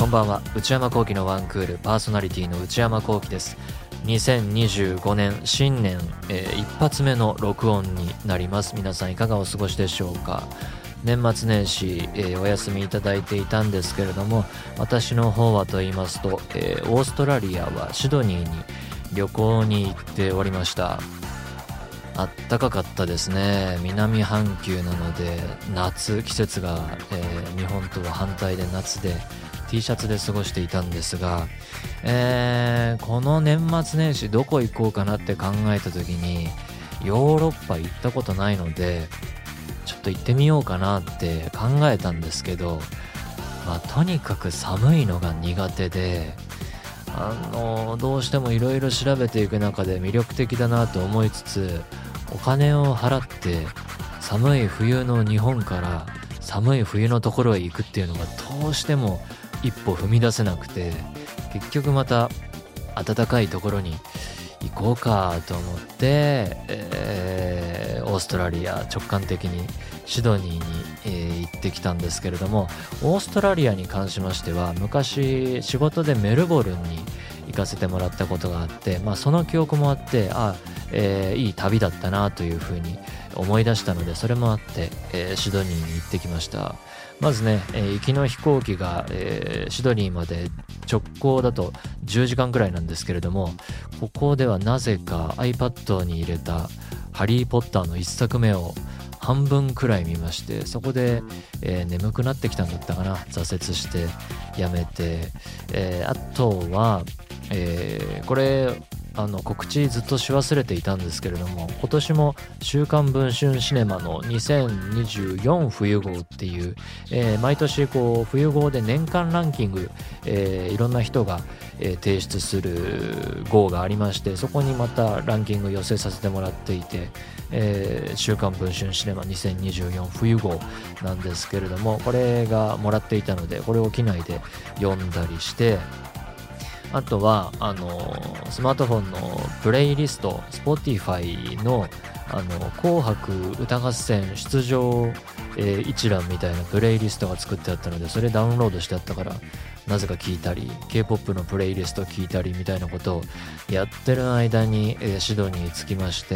こんばんは。内山聖輝のワンクールパーソナリティの内山聖輝です。2025年新年、一発目の録音になります。皆さんいかがお過ごしでしょうか。年末年始、お休みいただいていたんですけれども、私の方はと言いますと、オーストラリアはシドニーに旅行に行っておりました。あったかかったですね。南半球なので季節が、日本とは反対で夏で T シャツで過ごしていたんですが、この年末年始どこ行こうかなって考えた時に、ヨーロッパ行ったことないのでちょっと行ってみようかなって考えたんですけど、とにかく寒いのが苦手で、どうしてもいろいろ調べていく中で魅力的だなと思いつつ、お金を払って寒い冬の日本から寒い冬のところへ行くっていうのがどうしても一歩踏み出せなくて、結局また暖かいところに行こうかと思って、オーストラリア直感的にシドニーに、行ってきたんですけれども、オーストラリアに関しましては昔仕事でメルボルンに行かせてもらったことがあって、その記憶もあって、いい旅だったなというふうに思い出したので、それもあって、シドニーに行ってきました。まずね、行きの飛行機が、シドニーまで直行だと10時間くらいなんですけれども、ここではなぜか iPad に入れたハリーポッターの一作目を半分くらい見まして、そこで、眠くなってきたんだったかな、挫折してやめて、あとは、これ告知ずっとし忘れていたんですけれども、今年も週刊文春シネマの2024冬号っていう、毎年こう冬号で年間ランキング、いろんな人が、提出する号がありまして、そこにまたランキング寄せさせてもらっていて、週刊文春シネマ2024冬号なんですけれども、これがもらっていたので、これを機内で読んだりして、あとはスマートフォンのプレイリスト Spotify の紅白歌合戦出場、一覧みたいなプレイリストが作ってあったので、それダウンロードしてあったからなぜか聞いたり、 K-POP のプレイリスト聞いたりみたいなことをやってる間に、シドニーに着きまして、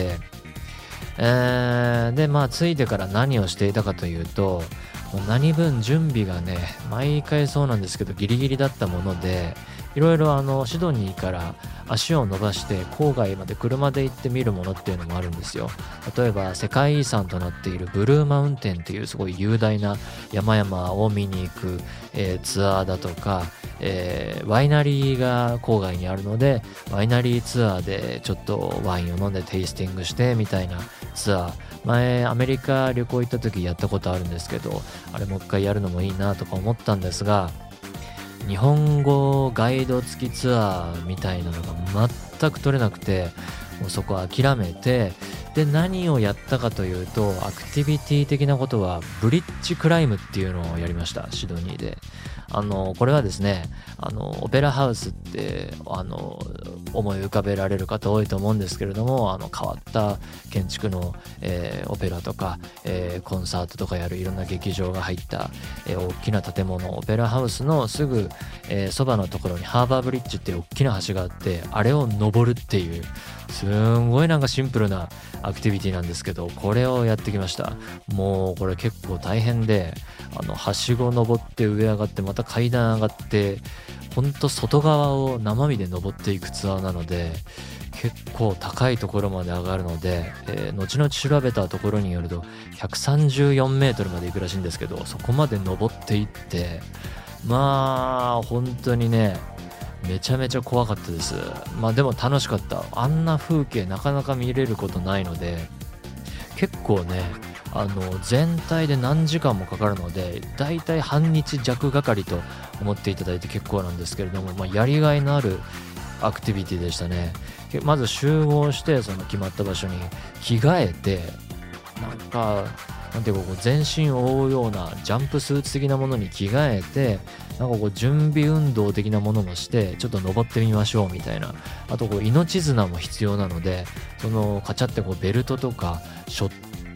で着いてから何をしていたかというと、何分準備がね、毎回そうなんですけどギリギリだったもので、いろいろシドニーから足を伸ばして郊外まで車で行って見るものっていうのもあるんですよ。例えば世界遺産となっているブルーマウンテンっていうすごい雄大な山々を見に行く、ツアーだとか、ワイナリーが郊外にあるので、ワイナリーツアーでちょっとワインを飲んでテイスティングしてみたいなツアー、前アメリカ旅行行った時やったことあるんですけど、あれもう一回やるのもいいなとか思ったんですが、日本語ガイド付きツアーみたいなのが全く取れなくて、もうそこ諦めて、で何をやったかというと、アクティビティ的なことはブリッジクライムっていうのをやりました、シドニーで。これはですね、オペラハウスって思い浮かべられる方多いと思うんですけれども、変わった建築の、オペラとか、コンサートとかやるいろんな劇場が入った、大きな建物、オペラハウスのすぐそばのところにハーバーブリッジっていう大きな橋があって、あれを登るっていうすんごいなんかシンプルなアクティビティなんですけど、これをやってきました。もうこれ結構大変で、はしご登って上上がってまた階段上がって、ほんと外側を生身で登っていくツアーなので、結構高いところまで上がるので、後々調べたところによると134メートルまで行くらしいんですけど、そこまで登っていって、本当にね、めちゃめちゃ怖かったです。でも楽しかった。あんな風景なかなか見れることないので、結構ね、全体で何時間もかかるので、だいたい半日弱がかりと思っていただいて結構なんですけれども、やりがいのあるアクティビティでしたね。まず集合して、その決まった場所に着替えて、なんていうかこう全身を覆うようなジャンプスーツ的なものに着替えて、なんかこう準備運動的なものもしてちょっと登ってみましょうみたいな。あとこう命綱も必要なので、そのカチャってこうベルトとか背負って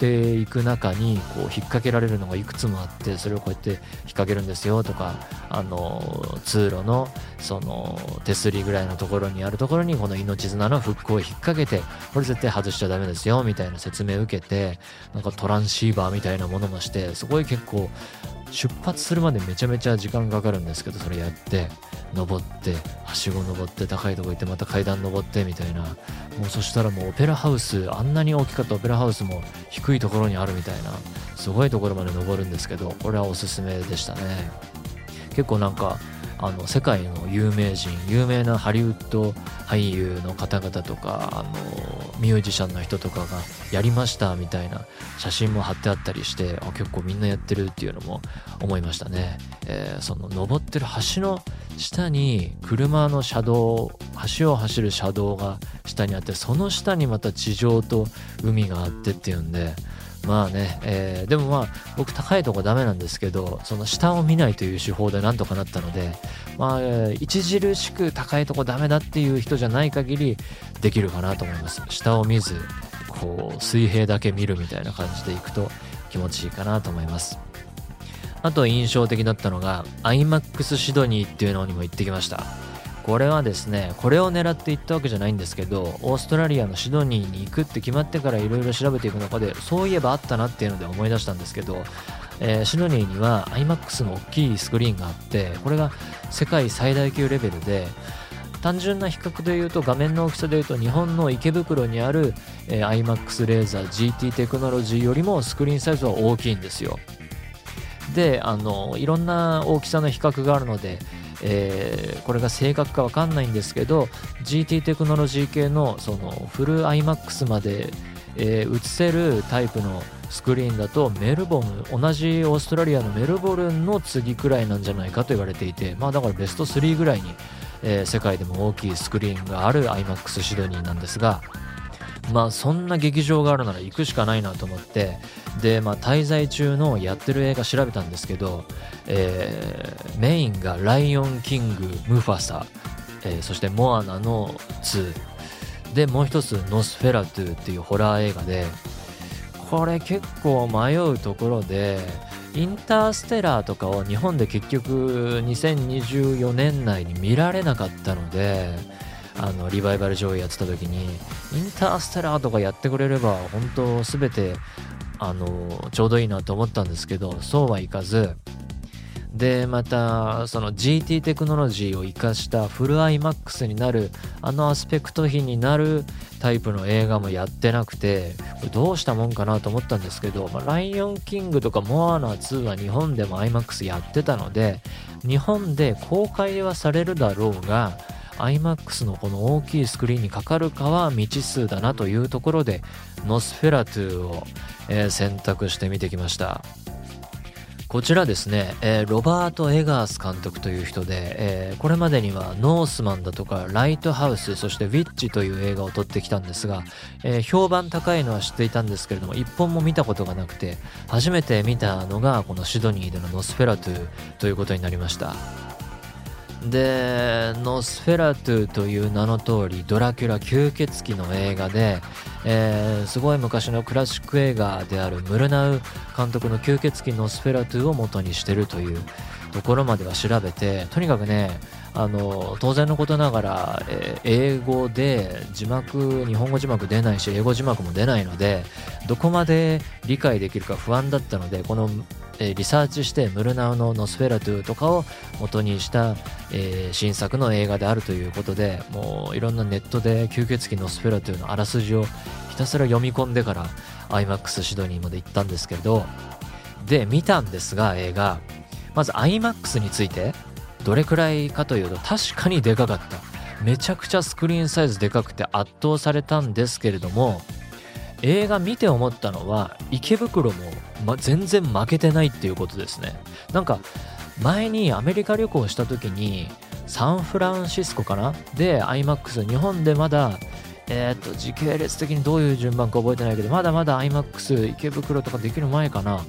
っていく中にこう引っ掛けられるのがいくつもあって、それをこうやって引っ掛けるんですよとか、通路のその手すりぐらいのところにあるところにこの命綱のフックを引っ掛けて、これ絶対外しちゃダメですよみたいな説明を受けて、なんかトランシーバーみたいなものもして、すごい結構出発するまでめちゃめちゃ時間かかるんですけど、それやって登ってはしご登って高いとこ行ってまた階段登ってみたいな、もうそしたらもうオペラハウス、あんなに大きかったオペラハウスも低いところにあるみたいな、すごいところまで登るんですけど、これはおすすめでしたね。結構なんか世界の有名なハリウッド俳優の方々とかミュージシャンの人とかがやりましたみたいな写真も貼ってあったりして、結構みんなやってるっていうのも思いましたね。その登ってる橋の下に車の車道、橋を走る車道が下にあって、その下にまた地上と海があってっていうんで、まあね、でもまあ僕高いとこダメなんですけど、その下を見ないという手法でなんとかなったので、まあ、著しく高いとこダメだっていう人じゃない限りできるかなと思います。下を見ずこう水平だけ見るみたいな感じでいくと気持ちいいかなと思います。あと印象的だったのが IMAX シドニーっていうのにも行ってきました。これはですね、これを狙って行ったわけじゃないんですけど、オーストラリアのシドニーに行くって決まってからいろいろ調べていく中で、そういえばあったなっていうので思い出したんですけど、シドニーには IMAX の大きいスクリーンがあって、これが世界最大級レベルで、単純な比較で言うと、画面の大きさで言うと日本の池袋にある、IMAX レーザー GT テクノロジーよりもスクリーンサイズは大きいんですよ。で、いろんな大きさの比較があるので、これが正確かわかんないんですけど、 GT テクノロジー系のそのフル IMAX まで、映せるタイプのスクリーンだとメルボルン、同じオーストラリアのメルボルンの次くらいなんじゃないかと言われていて、まあだからベスト3ぐらいに、世界でも大きいスクリーンがある IMAX シドニーなんですが、まあそんな劇場があるなら行くしかないなと思って、でまあ滞在中のやってる映画調べたんですけど、メインがライオンキングムファサ、そしてモアナの2で、もう一つノスフェラトゥっていうホラー映画で、これ結構迷うところで、インターステラーとかを日本で結局2024年内に見られなかったので、リバイバル上映やってた時にインターステラーとかやってくれれば本当全てちょうどいいなと思ったんですけど、そうはいかず、でまたその GT テクノロジーを生かしたフル IMAX になるアスペクト比になるタイプの映画もやってなくて、これどうしたもんかなと思ったんですけど、ライオンキングとかモアナ2は日本でも IMAX やってたので、日本で公開はされるだろうがIMAX のこの大きいスクリーンにかかるかは未知数だなというところで、ノスフェラトゥを、選択してみてきました。こちらですね、ロバート・エガース監督という人で、これまでにはノースマンだとかライトハウス、そしてウィッチという映画を撮ってきたんですが、評判高いのは知っていたんですけれども、一本も見たことがなくて、初めて見たのがこのシドニーでのノスフェラトゥということになりました。でノスフェラトゥという名の通りドラキュラ吸血鬼の映画で、すごい昔のクラシック映画であるムルナウ監督の吸血鬼ノスフェラトゥを元にしてるというところまでは調べて、とにかくね当然のことながら、英語で日本語字幕出ないし英語字幕も出ないので、どこまで理解できるか不安だったので、このリサーチしてムルナウのノスフェラトゥとかを元にした、新作の映画であるということで、もういろんなネットで吸血鬼ノスフェラトゥのあらすじをひたすら読み込んでから IMAX シドニーまで行ったんですけど、で見たんですが、映画まず IMAX についてどれくらいかというと、確かにでかかった。めちゃくちゃスクリーンサイズでかくて圧倒されたんですけれども、映画見て思ったのは池袋も、全然負けてないっていうことですね。なんか前にアメリカ旅行した時にサンフランシスコかなで IMAX、 日本でまだ時系列的にどういう順番か覚えてないけど、まだまだ IMAX 池袋とかできる前かな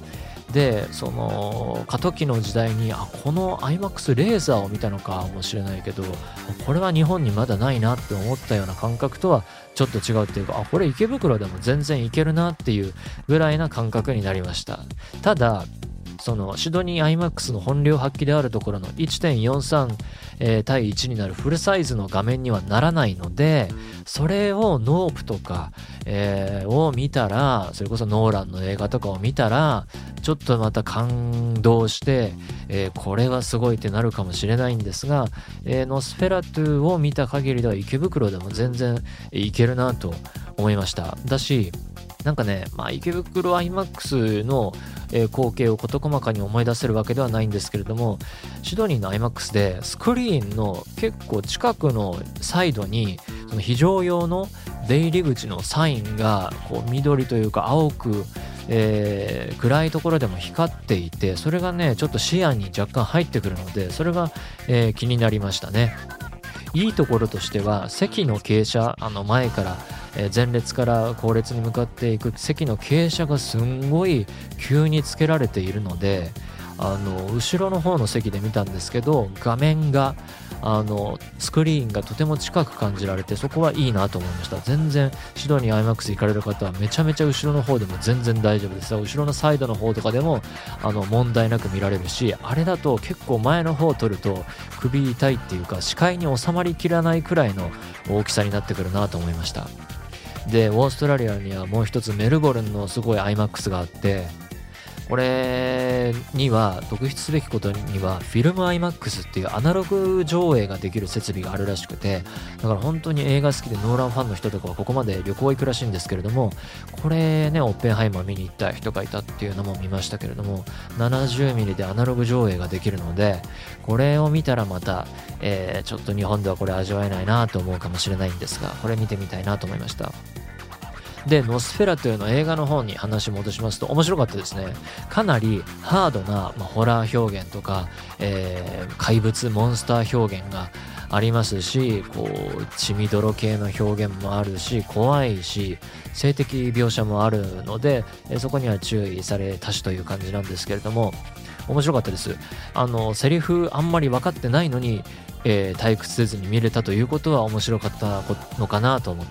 でその過渡期の時代にこの IMAX レーザーを見たのかもしれないけど、これは日本にまだないなって思ったような感覚とはちょっと違うっていうか、これ池袋でも全然いけるなっていうぐらいな感覚になりました。ただそのシドニー IMAX の本領発揮であるところの 1.43、対1になるフルサイズの画面にはならないので、それをノープとか、を見たら、それこそノーランの映画とかを見たらちょっとまた感動して、これはすごいってなるかもしれないんですが、ノスフェラトゥを見た限りでは池袋でも全然いけるなと思いました。だしなんかね、池袋 IMAX の光景を事細かに思い出せるわけではないんですけれども、シドニーの IMAX でスクリーンの結構近くのサイドにその非常用の出入り口のサインがこう緑というか青く、暗いところでも光っていて、それがねちょっと視野に若干入ってくるので、それが、気になりましたね。いいところとしては席の傾斜、前から前列から後列に向かっていく席の傾斜がすんごい急につけられているので、後ろの方の席で見たんですけど、画面がスクリーンがとても近く感じられて、そこはいいなと思いました。全然シドニー IMAX 行かれる方はめちゃめちゃ後ろの方でも全然大丈夫です。後ろのサイドの方とかでも問題なく見られるし、あれだと結構前の方を撮ると首痛いっていうか視界に収まりきらないくらいの大きさになってくるなと思いました。でオーストラリアにはもう一つメルボルンのすごい IMAX があって、これには特筆すべきことにはフィルム IMAX っていうアナログ上映ができる設備があるらしくて、だから本当に映画好きでノーランファンの人とかはここまで旅行行くらしいんですけれども、これねオッペンハイマー見に行った人がいたっていうのも見ましたけれども、 70mm でアナログ上映ができるので、これを見たらまた、ちょっと日本ではこれ味わえないなと思うかもしれないんですが、これ見てみたいなと思いました。でノスフェラトゥの映画の方に話戻しますと、面白かったですね。かなりハードな、ホラー表現とか、怪物モンスター表現がありますし、こう血みどろ系の表現もあるし、怖いし性的描写もあるので、そこには注意されたしという感じなんですけれども、面白かったです。セリフあんまり分かってないのに、退屈せずに見れたということは面白かったのかなと思って、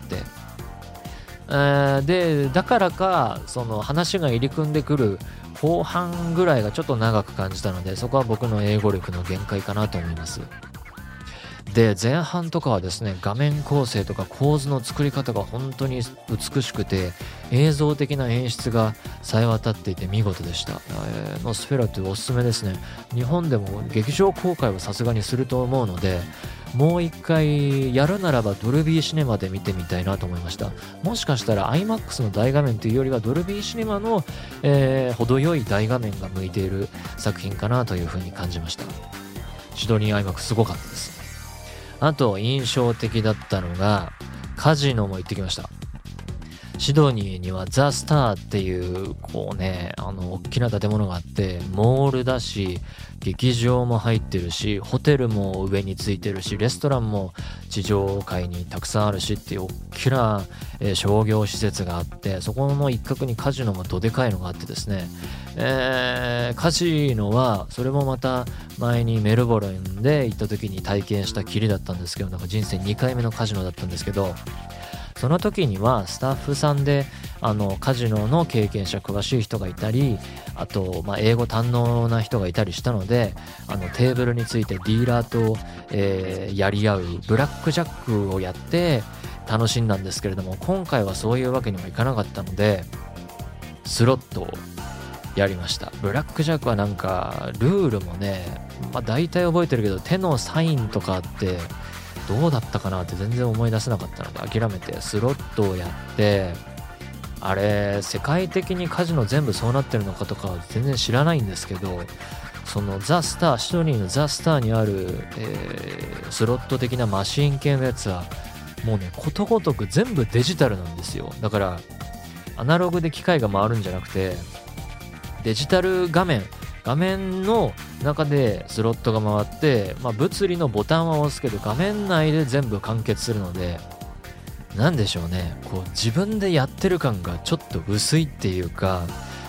でだからかその話が入り組んでくる後半ぐらいがちょっと長く感じたので、そこは僕の英語力の限界かなと思います。で前半とかはですね、画面構成とか構図の作り方が本当に美しくて、映像的な演出が冴え渡っていて見事でした。ノスフェラトゥおすすめですね。日本でも劇場公開はさすがにすると思うので、もう一回やるならばドルビーシネマで見てみたいなと思いました。もしかしたら IMAX の大画面というよりはドルビーシネマの、程よい大画面が向いている作品かなというふうに感じました。シドニー IMAX すごかったです。あと印象的だったのがカジノも行ってきました。シドニーにはザ・スターっていうこうね大きな建物があって、モールだし劇場も入ってるし、ホテルも上についてるし、レストランも地上階にたくさんあるしっていう大きな、商業施設があって、そこの一角にカジノもどでかいのがあってですね、カジノはそれもまた前にメルボルンで行った時に体験したきりだったんですけど、なんか人生2回目のカジノだったんですけど、その時にはスタッフさんでカジノの経験者詳しい人がいたり、あと、英語堪能な人がいたりしたので、テーブルについてディーラーと、やり合うブラックジャックをやって楽しんだんですけれども、今回はそういうわけにもいかなかったのでスロットをやりました。ブラックジャックはなんかルールもね、大体覚えてるけど手のサインとかってどうだったかなって全然思い出せなかったので諦めてスロットをやって、あれ世界的にカジノ全部そうなってるのかとかは全然知らないんですけど、そのザ・スター、シドニーのザ・スターにある、スロット的なマシン系のやつはもうねことごとく全部デジタルなんですよ。だからアナログで機械が回るんじゃなくてデジタル画面の中でスロットが回って、物理のボタンは押すけど画面内で全部完結するので、なんでしょうね、こう自分でやってる感がちょっと薄いっていうか、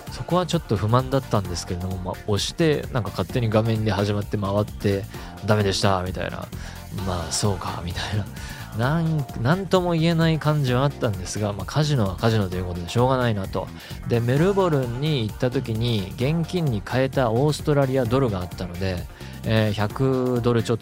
そこはちょっと不満だったんですけれども、押してなんか勝手に画面で始まって回ってダメでしたみたいな、そうかみたいな、なんとも言えない感じはあったんですが、カジノはカジノということでしょうがないなと。で、メルボルンに行った時に現金に変えたオーストラリアドルがあったので、100ドルちょっと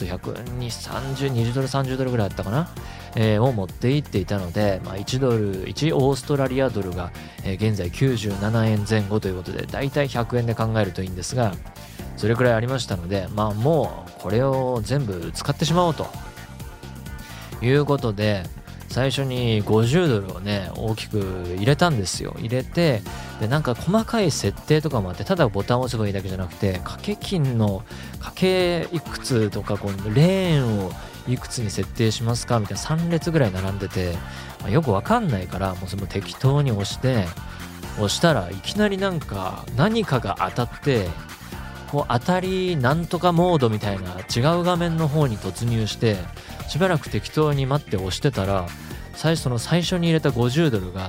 20ドル30ドルぐらいあったかな、を持って行っていたので、1オーストラリアドルが、現在97円前後ということで、だいたい100円で考えるといいんですが、それくらいありましたので、もうこれを全部使ってしまおうということで、最初に50ドルをね大きく入れたんですよ。入れて、でなんか細かい設定とかもあって、ただボタンを押せばいいだけじゃなくて、掛け金の掛けいくつとか、このレーンをいくつに設定しますかみたいな3列ぐらい並んでて、よくわかんないから、もうその適当に押したらいきなりなんか何かが当たって、こう当たりなんとかモードみたいな違う画面の方に突入して、しばらく適当に待って押してたら、最初に入れた50ドルが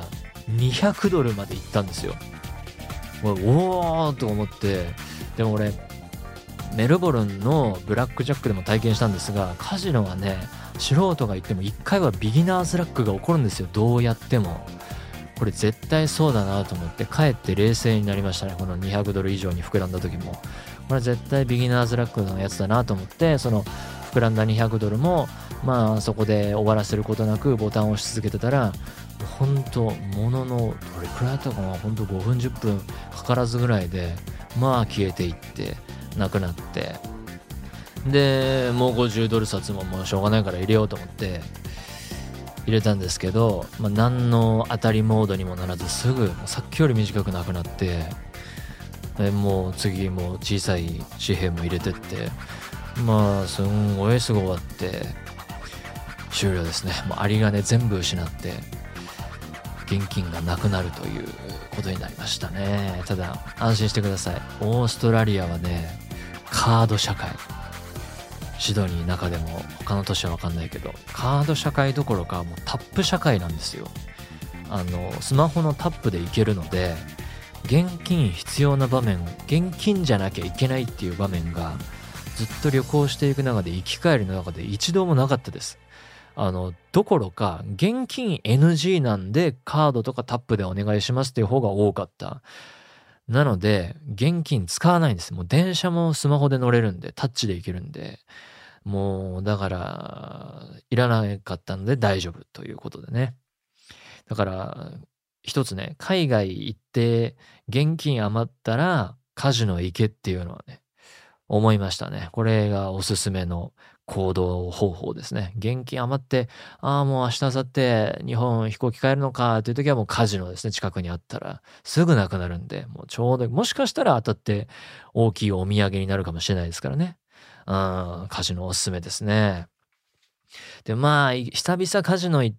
200ドルまでいったんですよ。おーと思って、でも俺メルボルンのブラックジャックでも体験したんですが、カジノはね、素人が言っても1回はビギナーズラックが起こるんですよ。どうやってもこれ絶対そうだなと思って、帰って冷静になりましたね。この200ドル以上に膨らんだ時も、これ絶対ビギナーズラックのやつだなと思って、その膨らんだ200ドルもそこで終わらせることなくボタンを押し続けてたら、本当もののどれくらいだったかな、本当5分10分かからずぐらいで消えていってなくなって、でもう50ドル札ももうしょうがないから入れようと思って入れたんですけど、何の当たりモードにもならず、すぐさっきより短くなくなって、もう次も小さい紙幣も入れてって、すんごいすぐ終わって終了ですね。もう有り金全部失って現金がなくなるということになりましたね。ただ安心してください。オーストラリアはね、カード社会、シドニー中でも他の都市は分かんないけど、カード社会どころかもうタップ社会なんですよ。スマホのタップでいけるので、現金必要な場面、現金じゃなきゃいけないっていう場面がずっと旅行していく中で、行き帰りの中で一度もなかったです。どころか現金 NG なんでカードとかタップでお願いしますっていう方が多かった。なので現金使わないんです。もう電車もスマホで乗れるんで、タッチで行けるんで、もうだからいらなかったので大丈夫ということでね。だから一つね、海外行って現金余ったらカジノ行けっていうのはね、思いましたね。これがおすすめの行動方法ですね。現金余って、もう明日明後日日本飛行機帰るのかという時はもうカジノですね。近くにあったらすぐなくなるんで、もうちょうど、もしかしたら当たって大きいお土産になるかもしれないですからね。カジノおすすめですね。で、久々カジノ行って、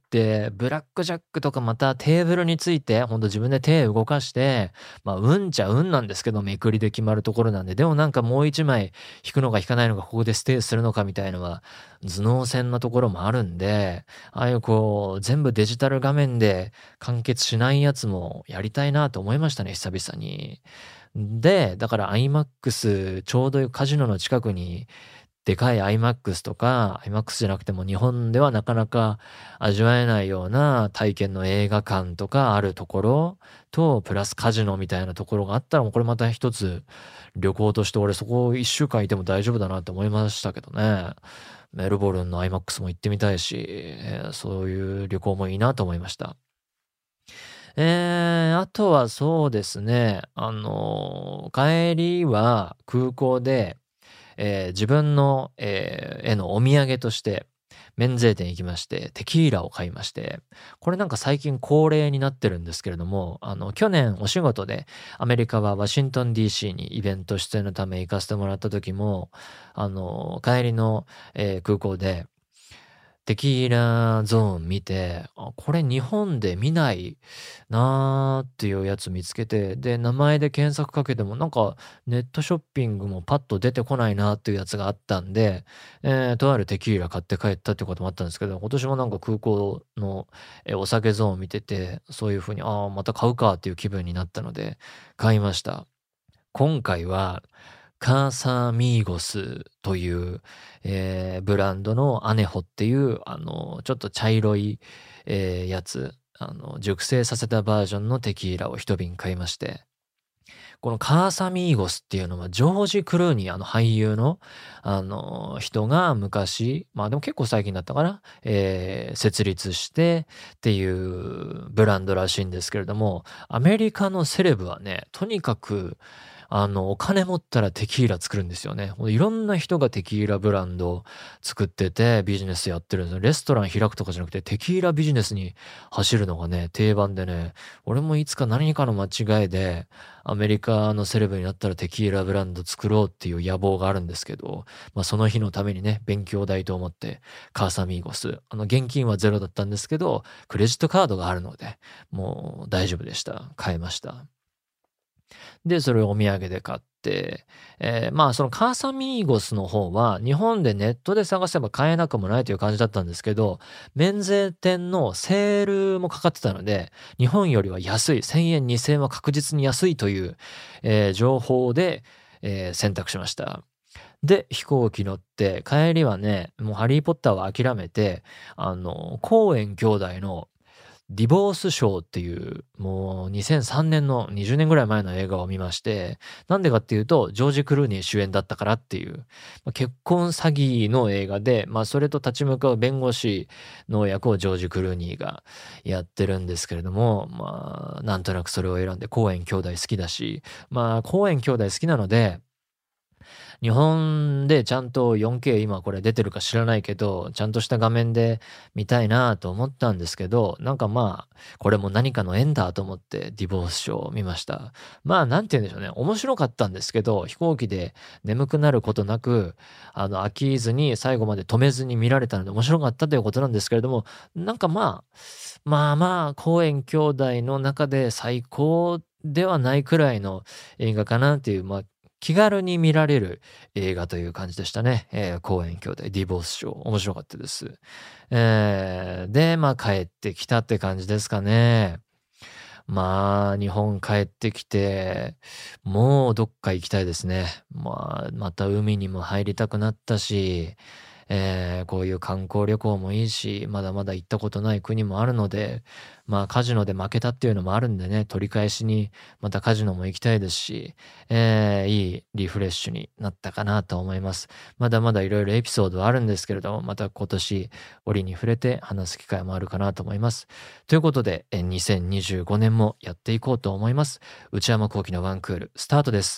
ブラックジャックとかまたテーブルについて、ほんと自分で手動かして、運っちゃ運なんですけど、めくりで決まるところなんで、でもなんかもう一枚引くのか引かないのか、ここでステイするのかみたいのは、頭脳戦なところもあるんで、ああいう全部デジタル画面で完結しないやつもやりたいなと思いましたね、久々に。で、だから IMAX、ちょうどカジノの近くに、でかい IMAX とか、IMAX じゃなくても日本ではなかなか味わえないような体験の映画館とかあるところと、プラスカジノみたいなところがあったら、これまた一つ旅行として俺そこ1週間いても大丈夫だなって思いましたけどね。メルボルンの IMAX も行ってみたいし、そういう旅行もいいなと思いました。あとはそうですね、帰りは空港で、自分の、へのお土産として免税店行きまして、テキーラを買いまして、これなんか最近恒例になってるんですけれども、去年お仕事でアメリカはワシントン DC にイベント出演のため行かせてもらった時も、帰りの、空港でテキーラゾーン見て、これ日本で見ないなーっていうやつ見つけて、で、名前で検索かけてもなんかネットショッピングもパッと出てこないなっていうやつがあったんで、とあるテキーラ買って帰ったってこともあったんですけど、今年もなんか空港のお酒ゾーン見てて、そういう風に、また買うかっていう気分になったので、買いました。今回は、カーサミーゴスという、ブランドのアネホっていう、ちょっと茶色い、やつ、熟成させたバージョンのテキーラを一瓶買いまして、このカーサミーゴスっていうのはジョージ・クルーニー、俳優の、人が昔、まあでも結構最近だったかな、設立してっていうブランドらしいんですけれども、アメリカのセレブはね、とにかく、お金持ったらテキーラ作るんですよね。いろんな人がテキーラブランドを作っててビジネスやってるんですよ。レストラン開くとかじゃなくてテキーラビジネスに走るのがね、定番でね、俺もいつか何かの間違いでアメリカのセレブになったらテキーラブランド作ろうっていう野望があるんですけど、まあその日のためにね、勉強代と思ってカーサミーゴス、現金はゼロだったんですけど、クレジットカードがあるので、もう大丈夫でした。買えました。で、それをお土産で買って、まあそのカーサミーゴスの方は日本でネットで探せば買えなくもないという感じだったんですけど、免税店のセールもかかってたので、日本よりは安い、1000円、2000円は確実に安いという、情報で、選択しました。で、飛行機乗って、帰りはね、もうハリーポッターは諦めて、コーエン兄弟のディボースショーっていう、もう2003年の20年ぐらい前の映画を見まして、なんでかっていうと、ジョージ・クルーニー主演だったからっていう、結婚詐欺の映画で、まあそれと立ち向かう弁護士の役をジョージ・クルーニーがやってるんですけれども、まあなんとなくそれを選んで、コーエン兄弟好きだし、まあコーエン兄弟好きなので、日本でちゃんと 4K 今これ出てるか知らないけど、ちゃんとした画面で見たいなと思ったんですけど、なんかまあ、これも何かの縁だと思ってディボースショーを見ました。まあ、なんて言うんでしょうね。面白かったんですけど、飛行機で眠くなることなく、飽きずに最後まで止めずに見られたので面白かったということなんですけれども、なんかまあ、公園兄弟の中で最高ではないくらいの映画かなっていう、まあ、気軽に見られる映画という感じでしたね。公園兄弟、ディボースショー。面白かったです。で、まあ帰ってきたって感じですかね。まあ、日本帰ってきて、もうどっか行きたいですね。まあ、また海にも入りたくなったし、こういう観光旅行もいいし、まだまだ行ったことない国もあるので、まあカジノで負けたっていうのもあるんでね、取り返しにまたカジノも行きたいですし、いいリフレッシュになったかなと思います。まだまだいろいろエピソードはあるんですけれども、また今年折に触れて話す機会もあるかなと思います。ということで、2025年もやっていこうと思います。内山聖輝のワンクール、スタートです。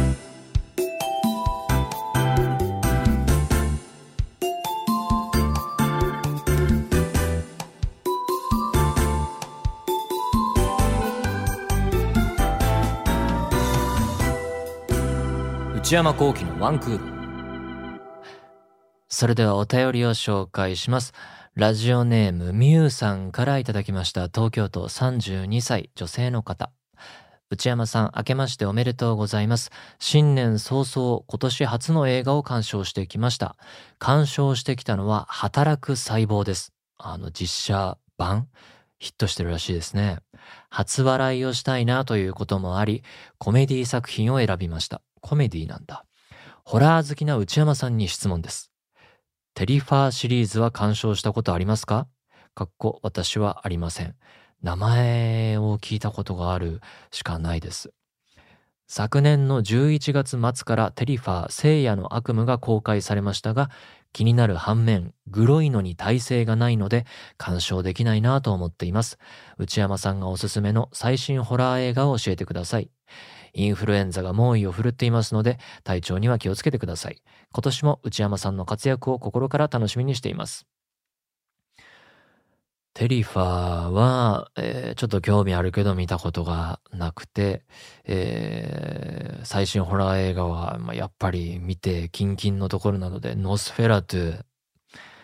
内山聖輝のワンクール。それではお便りを紹介します。ラジオネームミュウさんからいただきました。東京都32歳女性の方。内山さん、明けましておめでとうございます。新年早々、今年初の映画を鑑賞してきました。鑑賞してきたのは、働く細胞です。実写版ヒットしてるらしいですね。初笑いをしたいなということもあり、コメディ作品を選びました。コメディなんだ。ホラー好きな内山さんに質問です。テリファーシリーズは鑑賞したことありますか？私はありません。名前を聞いたことがあるしかないです。昨年の11月末からテリファー聖夜の悪夢が公開されましたが、気になる反面、グロいのに耐性がないので鑑賞できないなと思っています。内山さんがおすすめの最新ホラー映画を教えてください。インフルエンザが猛威を振るっていますので、体調には気をつけてください。今年も内山さんの活躍を心から楽しみにしています。テリファーは、ちょっと興味あるけど見たことがなくて、最新ホラー映画は、やっぱり見てキンキンのところなので、ノスフェラトゥ、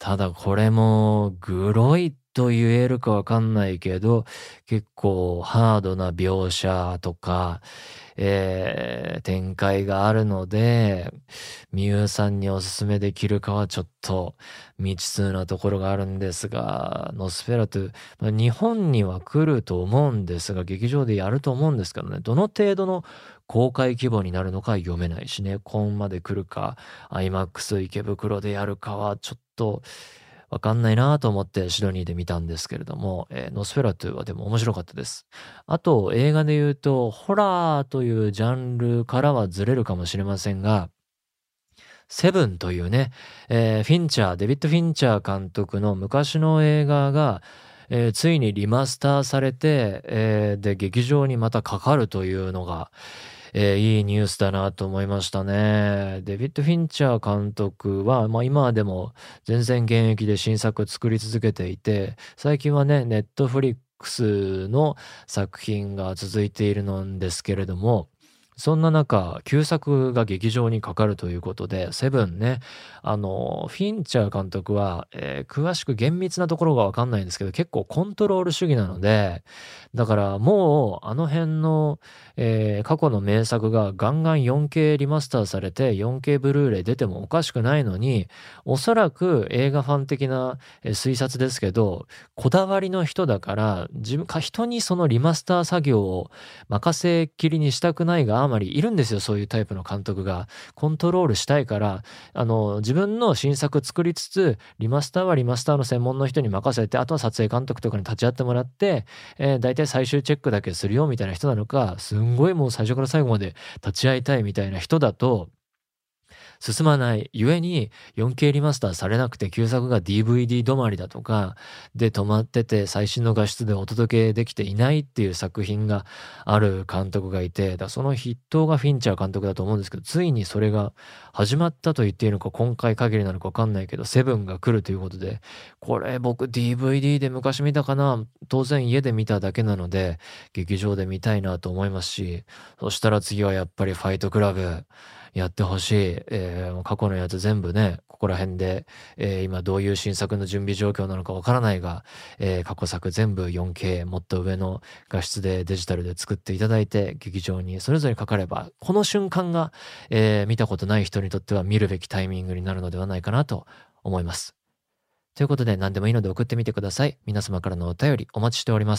ただこれもグロいと言えるかわかんないけど、結構ハードな描写とか、展開があるので、みゆさんにおすすめできるかはちょっと未知数なところがあるんですが、ノスフェラトゥ、日本には来ると思うんですが、劇場でやると思うんですけどね、どの程度の公開規模になるのか読めないしね、コンまで来るか、IMAX 池袋でやるかはちょっとわかんないなと思ってシドニーで見たんですけれども、ノスフェラトゥはでも面白かったです。あと映画で言うと、ホラーというジャンルからはずれるかもしれませんが、セブンというね、デビッド・フィンチャー監督の昔の映画が、ついにリマスターされて、で、劇場にまたかかるというのが、いいニュースだなと思いましたね。デビッド・フィンチャー監督は、今でも全然現役で新作作り続けていて、最近はね、ネットフリックスの作品が続いているのですけれども、そんな中、旧作が劇場にかかるということで、セブンね、フィンチャー監督は、詳しく厳密なところがわかんないんですけど、結構コントロール主義なので、だからもう、あの辺の、過去の名作がガンガン 4K リマスターされて、4K ブルーレイ出てもおかしくないのに、おそらく映画ファン的な推察ですけど、こだわりの人だから、人にそのリマスター作業を任せっきりにしたくないがあまりいるんですよ、そういうタイプの監督が。コントロールしたいから、自分の新作作りつつ、リマスターはリマスターの専門の人に任せて、あとは撮影監督とかに立ち会ってもらって、大体最終チェックだけするよみたいな人なのか、すんごいもう最初から最後まで立ち会いたいみたいな人だと、進まない。故に 4K リマスターされなくて旧作が DVD 止まりだとかで止まってて最新の画質でお届けできていないっていう作品がある監督がいて、その筆頭がフィンチャー監督だと思うんですけど、ついにそれが始まったと言っていいのか今回限りなのかわかんないけど、セブンが来るということで、これ僕 DVD で昔見たかな、当然家で見ただけなので劇場で見たいなと思いますし、そしたら次はやっぱりファイトクラブやってほしい。過去のやつ全部ね、ここら辺で、今どういう新作の準備状況なのかわからないが、過去作全部 4K もっと上の画質でデジタルで作っていただいて、劇場にそれぞれかかれば、この瞬間が、見たことない人にとっては見るべきタイミングになるのではないかなと思います。ということで何でもいいので送ってみてください。皆様からのお便りお待ちしております。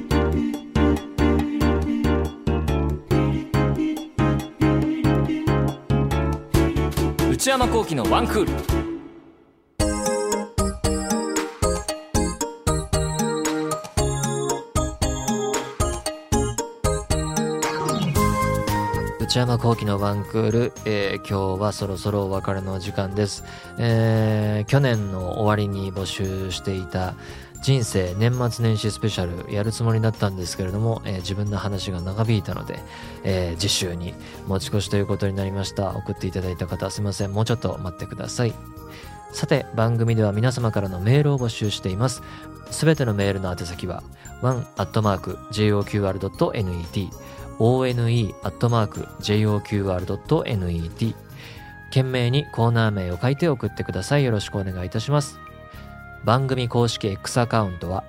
内山聖輝のワンクール。内山聖輝のワンクール、今日はそろそろお別れの時間です。去年の終わりに募集していた人生年末年始スペシャルやるつもりだったんですけれども、自分の話が長引いたので、次週に持ち越しということになりました。送っていただいた方すいません、もうちょっと待ってください。さて番組では皆様からのメールを募集しています。すべてのメールの宛先は one@joqr.net one@joqr.net 懸命にコーナー名を書いて送ってください。よろしくお願いいたします。番組公式 X アカウントは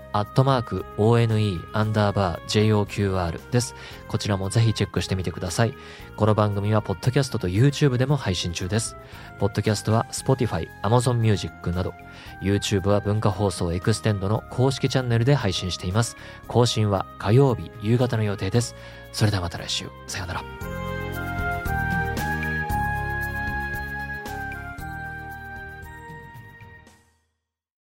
@one_joqr です。こちらもぜひチェックしてみてください。この番組はポッドキャストと YouTube でも配信中です。ポッドキャストは Spotify、Amazon Music など、YouTube は文化放送エクステンドの公式チャンネルで配信しています。更新は火曜日夕方の予定です。それではまた来週。さようなら。